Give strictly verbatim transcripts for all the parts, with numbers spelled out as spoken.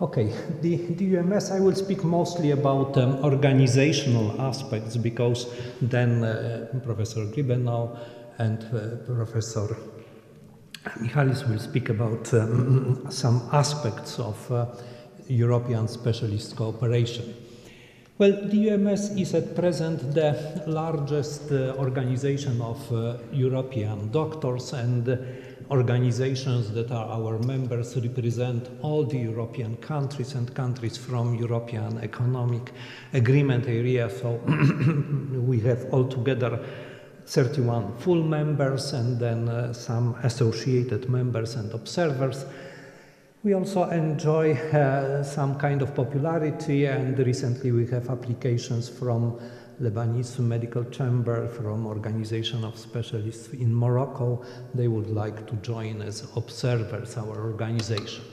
Okay, the, the U M S, I will speak mostly about um, organizational aspects, because then uh, Professor Gribenow and uh, Professor Michalis will speak about um, some aspects of uh, European specialist cooperation. Well, the U M S is at present the largest uh, organization of uh, European doctors, and uh, organizations that are our members represent all the European countries and countries from European Economic Agreement area. So we have altogether thirty-one full members, and then uh, some associated members and observers. We also enjoy uh, some kind of popularity, and recently we have applications from Lebanese Medical Chamber, from Organization of Specialists in Morocco. They would like to join as observers our organization.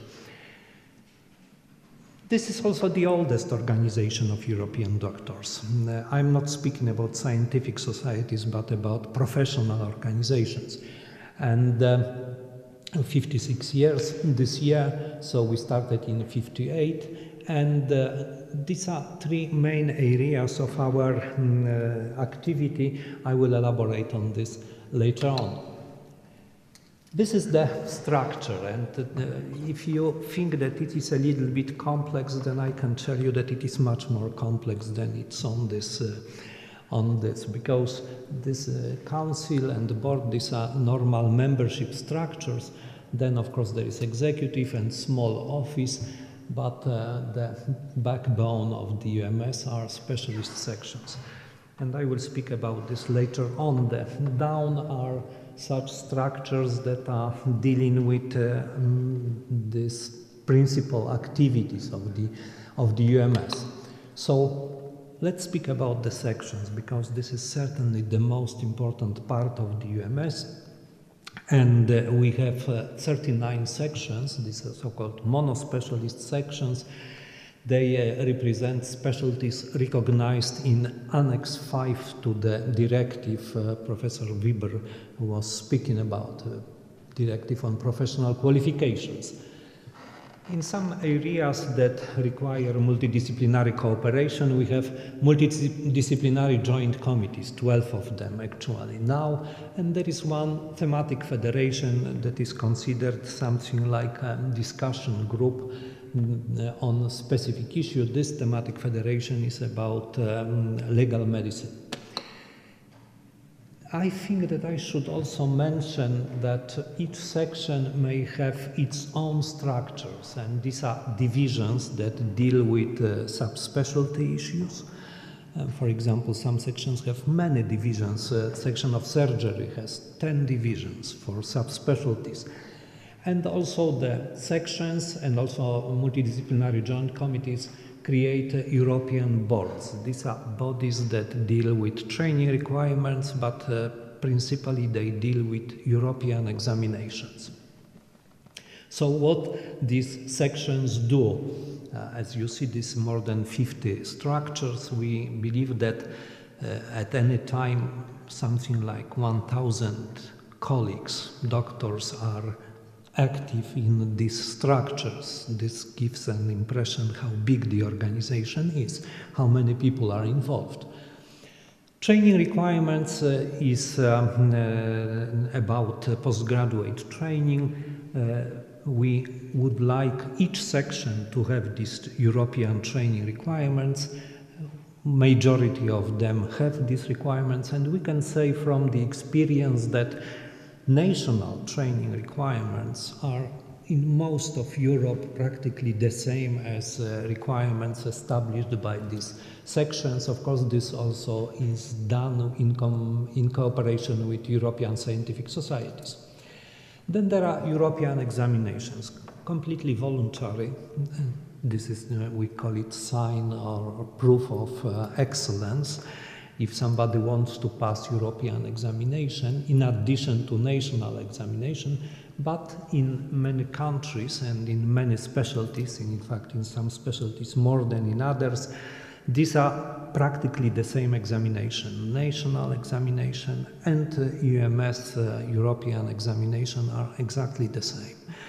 This is also the oldest organization of European doctors. Uh, I'm not speaking about scientific societies, but about professional organizations. And uh, fifty-six years this year, so we started in fifty-eight, and uh, these are three main areas of our um, uh, activity. I will elaborate on this later on. This is the structure, and uh, if you think that it is a little bit complex, then I can tell you that it is much more complex than it's on this uh, on this, because this uh, council and the board, these are normal membership structures. Then of course there is executive and small office, but uh, the backbone of the U M S are specialist sections. And I will speak about this later on. The down are such structures that are dealing with uh, um, these principal activities of the, of the U M S. So let's speak about the sections, because this is certainly the most important part of the U M S. And uh, we have uh, thirty-nine sections. These are so-called monospecialist sections. They uh, represent specialties recognized in Annex five to the directive uh, Professor Weber was speaking about, uh, directive on professional qualifications. In some areas that require multidisciplinary cooperation, we have multidisciplinary joint committees, twelve of them actually now, and there is one thematic federation that is considered something like a discussion group on a specific issue. This thematic federation is about um, legal medicine. I think that I should also mention that each section may have its own structures, and these are divisions that deal with uh, subspecialty issues. Uh, for example, some sections have many divisions. Uh, section of surgery has ten divisions for subspecialties. And also the sections and also multidisciplinary joint committees create uh, European boards. These are bodies that deal with training requirements, but uh, principally they deal with European examinations. So what these sections do, uh, as you see, these more than fifty structures, we believe that uh, at any time something like one thousand colleagues, doctors, are active in these structures. This gives an impression how big the organization is, how many people are involved. Training requirements uh, is um, uh, about uh, postgraduate training. Uh, we would like each section to have these European training requirements. Majority of them have these requirements, and we can say from the experience that national training requirements are in most of Europe practically the same as uh, requirements established by these sections. Of course, this also is done in, com in cooperation with European scientific societies. Then there are European examinations, completely voluntary. This is, uh, we call it sign or proof of uh, excellence. If somebody wants to pass European examination, in addition to national examination, but in many countries and in many specialties, and in fact in some specialties more than in others, these are practically the same examination. National examination and uh, U M S, uh, European examination, are exactly the same.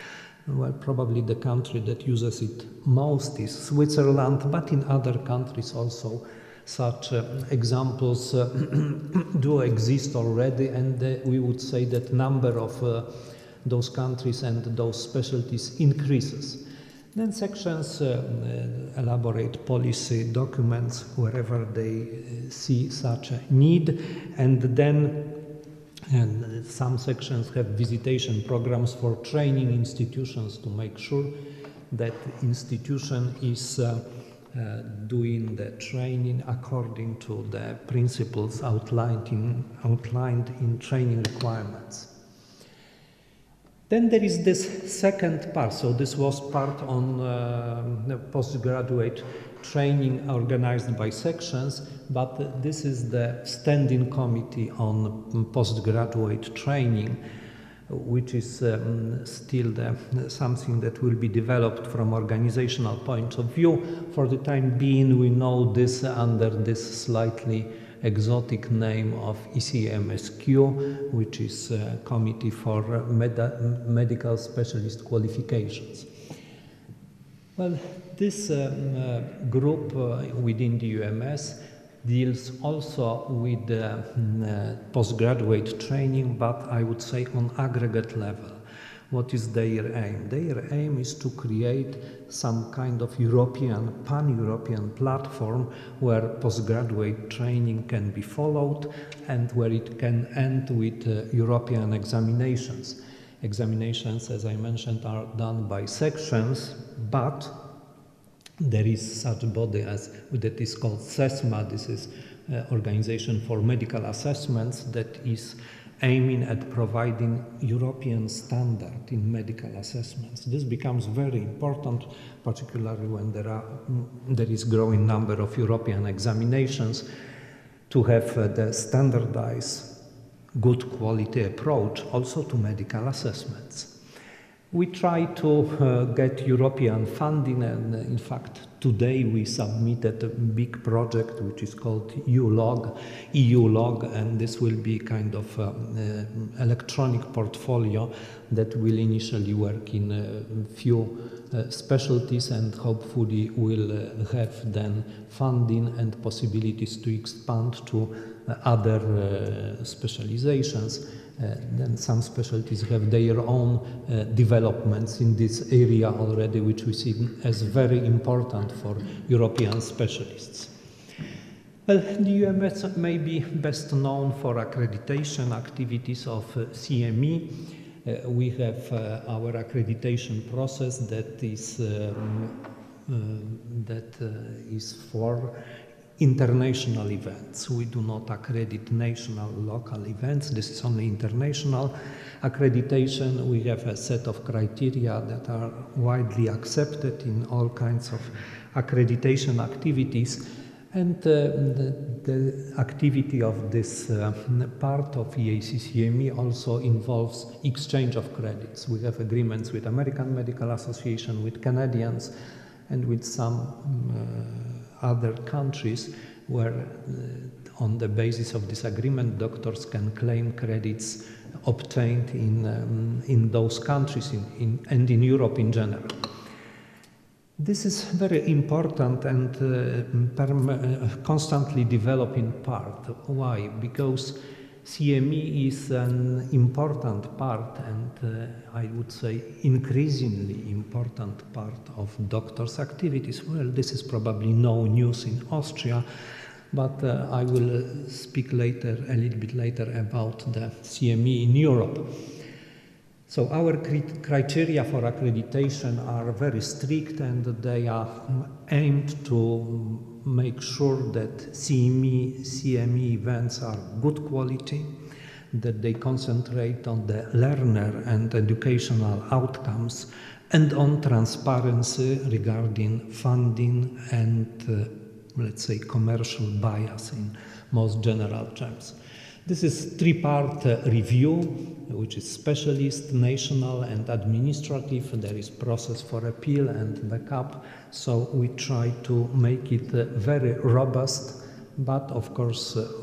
Well, probably the country that uses it most is Switzerland, but in other countries also such uh, examples uh, do exist already, and uh, we would say that number of uh, those countries and those specialties increases. Then sections uh, uh, elaborate policy documents wherever they uh, see such a need, and then and some sections have visitation programs for training institutions to make sure that institution is uh, uh, doing the training according to the principles outlined in, outlined in training requirements. Then there is this second part. So this was part on uh, the postgraduate training organized by sections, but this is the standing committee on postgraduate training, which is um, still the, something that will be developed from organizational point of view. For the time being, we know this under this slightly exotic name of E C M S Q, which is a Committee for Med Medical Specialist Qualifications. Well, this um, uh, group uh, within the U M S deals also with uh, uh, postgraduate training, but I would say on aggregate level. What is their aim? Their aim is to create some kind of European, pan-European platform where postgraduate training can be followed and where it can end with uh, European examinations. Examinations, as I mentioned, are done by sections, but there is such a body as that is called SESMA. This is uh, Organization for Medical Assessments that is aiming at providing European standard in medical assessments. This becomes very important, particularly when there are there is growing number of European examinations, to have uh, the standardized, good quality approach also to medical assessments. We try to uh, get European funding, and uh, in fact today we submitted a big project which is called E U log, E U log, and this will be kind of uh, uh, electronic portfolio that will initially work in a few uh, specialties and hopefully will uh, have then funding and possibilities to expand to uh, other uh, specializations. Uh, then some specialties have their own uh, developments in this area already, which we see as very important for European specialists. Well, the U M S may be best known for accreditation activities of uh, C M E. Uh, we have uh, our accreditation process that is, um, uh, that uh, is for international events. We do not accredit national, local events. This is only international accreditation. We have a set of criteria that are widely accepted in all kinds of accreditation activities. And uh, the, the activity of this uh, part of E A C C M E also involves exchange of credits. We have agreements with American Medical Association, with Canadians, and with some uh, other countries where uh, on the basis of this agreement doctors can claim credits obtained in, um, in those countries in, in, and in Europe in general. This is very important and uh, perm uh, constantly developing part. Why? Because C M E is an important part, and uh, I would say increasingly important part of doctors' activities. Well, this is probably no news in Austria, but uh, I will uh, speak later, a little bit later, about the C M E in Europe. So our criteria for accreditation are very strict, and they are aimed to make sure that C M E, C M E events are good quality, that they concentrate on the learner and educational outcomes, and on transparency regarding funding and, uh, let's say, commercial bias in most general terms. This is three-part uh, review, which is specialist, national, and administrative. There is process for appeal and backup. So we try to make it uh, very robust, but of course uh, voluntary um, activity of the medical specialists.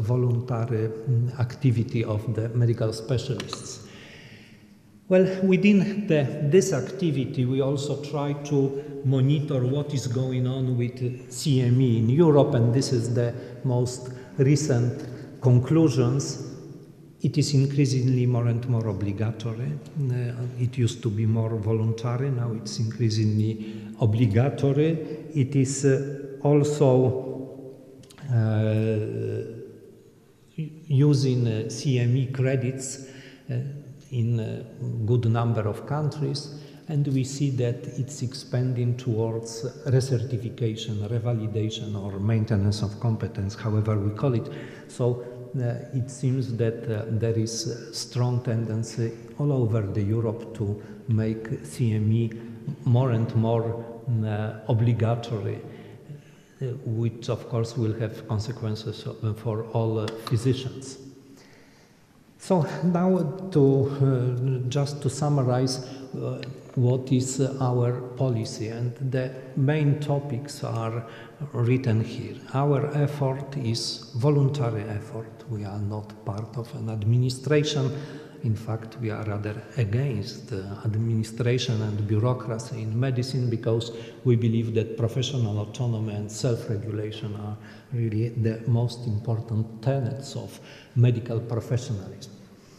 Well, within the, this activity, we also try to monitor what is going on with C M E in Europe, and this is the most recent conclusions. It is increasingly more and more obligatory. Uh, it used to be more voluntary, now it's increasingly obligatory. It is uh, also uh, using uh, C M E credits uh, in a good number of countries, and we see that it's expanding towards recertification, revalidation, or maintenance of competence, however we call it. So uh, it seems that uh, there is a strong tendency all over the Europe to make C M E more and more uh, obligatory, uh, which of course will have consequences for all uh, physicians. So now to uh, just to summarize uh, what is uh, our policy, and the main topics are written here. Our effort is voluntary effort. We are not part of an administration. In fact, we are rather against uh, administration and bureaucracy in medicine, because we believe that professional autonomy and self-regulation are really the most important tenets of medical professionalism.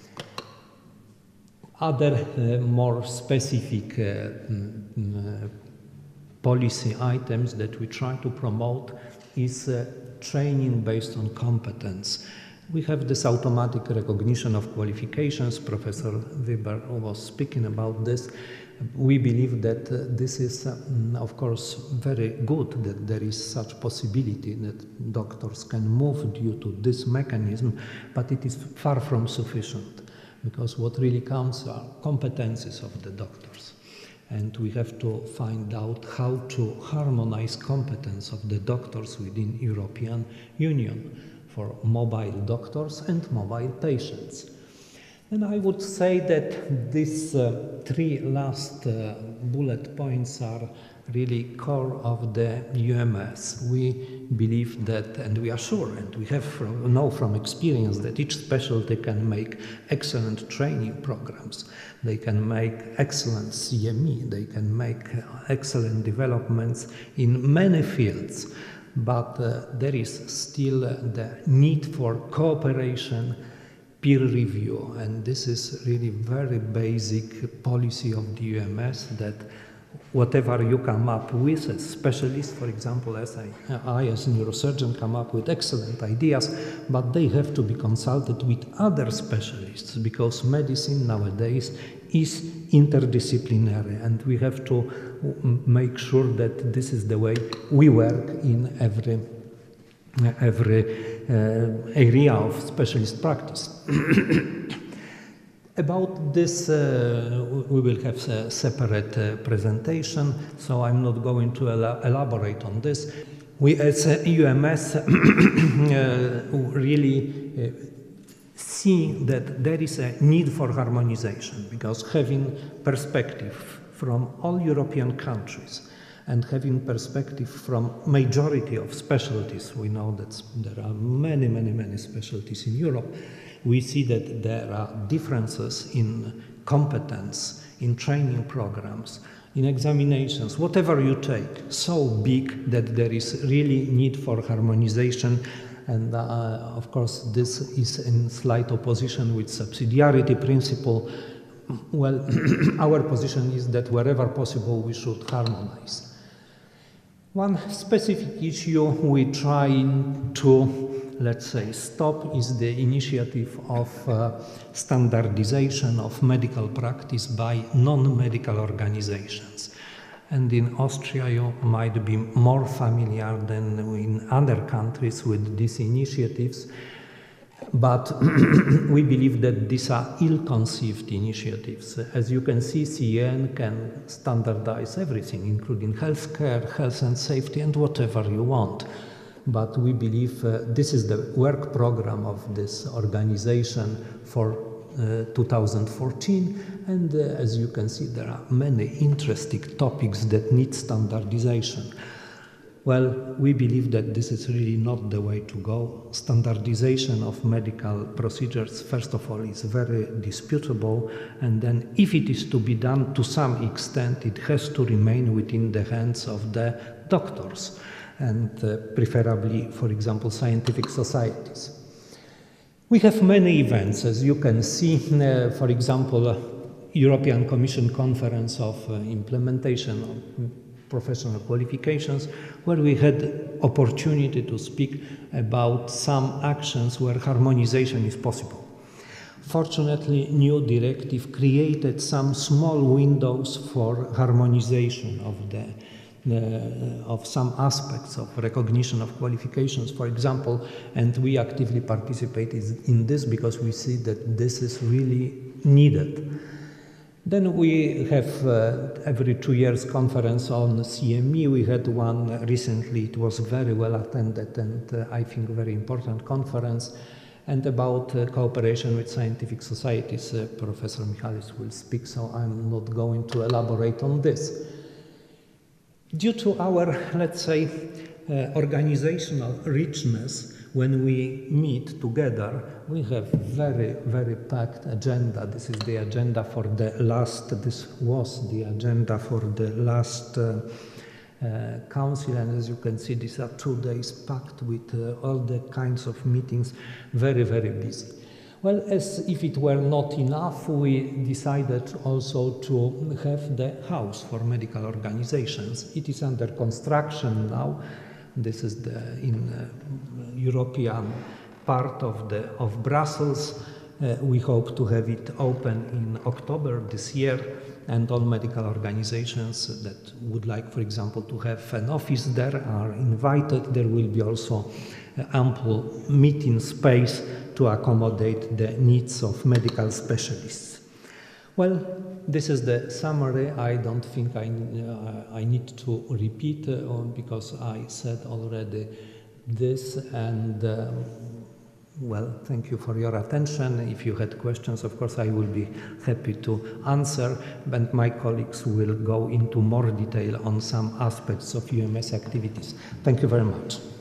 Other uh, more specific uh, mm, uh, policy items that we try to promote is uh, training based on competence. We have this automatic recognition of qualifications. Professor Weber was speaking about this. We believe that uh, this is, uh, of course, very good that there is such possibility that doctors can move due to this mechanism, but it is far from sufficient, because what really counts are competencies of the doctors. And we have to find out how to harmonize competence of the doctors within European Union for mobile doctors and mobile patients. And I would say that these uh, three last uh, bullet points are really core of the U M S. We believe that, and we are sure, and we have from, know from experience, that each specialty can make excellent training programs. They can make excellent C M E, they can make excellent developments in many fields. But uh, there is still uh, the need for cooperation, peer review, and this is really very basic policy of the U M S, that whatever you come up with as specialists, for example, as I, I as a neurosurgeon come up with excellent ideas, but they have to be consulted with other specialists, because medicine nowadays is interdisciplinary, and we have to make sure that this is the way we work in every, every uh, area of specialist practice. About this, uh, we will have a separate uh, presentation, so I'm not going to el elaborate on this. We as a U M S uh, really uh, see that there is a need for harmonization, because having perspective from all European countries and having perspective from majority of specialties, we know that there are many, many, many specialties in Europe. We see that there are differences in competence, in training programs, in examinations, whatever you take, so big that there is really need for harmonization. And uh, of course, this is in slight opposition with subsidiarity principle. Well, our position is that wherever possible, we should harmonize. One specific issue we try to, let's say, stop is the initiative of uh, standardization of medical practice by non-medical organizations. And in Austria, you might be more familiar than in other countries with these initiatives. But we believe that these are ill-conceived initiatives. As you can see, C E N can standardize everything, including healthcare, health and safety, and whatever you want. But we believe uh, this is the work program of this organization for uh, two thousand fourteen. And uh, as you can see, there are many interesting topics that need standardization. Well, we believe that this is really not the way to go. Standardization of medical procedures, first of all, is very disputable, and then if it is to be done to some extent, it has to remain within the hands of the doctors, and uh, preferably, for example, scientific societies. We have many events, as you can see, uh, for example, uh, European Commission Conference of uh, Implementation of Professional Qualifications, where we had opportunity to speak about some actions where harmonization is possible. Fortunately, new directive created some small windows for harmonization of the uh, of some aspects of recognition of qualifications, for example, and we actively participate in this because we see that this is really needed. Then we have uh, every two years conference on C M E. We had one recently. It was very well attended and uh, I think very important conference, and about uh, cooperation with scientific societies. Uh, Professor Michalis will speak, so I'm not going to elaborate on this. Due to our, let's say, uh, organizational richness, when we meet together, we have very, very packed agenda. This is the agenda for the last, this was the agenda for the last uh, uh, council, and as you can see, these are two days packed with uh, all the kinds of meetings, very, very busy. Well, as if it were not enough, we decided also to have the house for medical organizations. It is under construction now. This is the in uh, European part of the of Brussels. Uh, we hope to have it open in October this year, and all medical organizations that would like, for example, to have an office there are invited. There will be also uh, ample meeting space to accommodate the needs of medical specialists. Well, this is the summary. I don't think I, uh, I need to repeat uh, because I said already this, and uh, well, thank you for your attention. If you had questions, of course, I will be happy to answer, and my colleagues will go into more detail on some aspects of U M S activities. Thank you very much.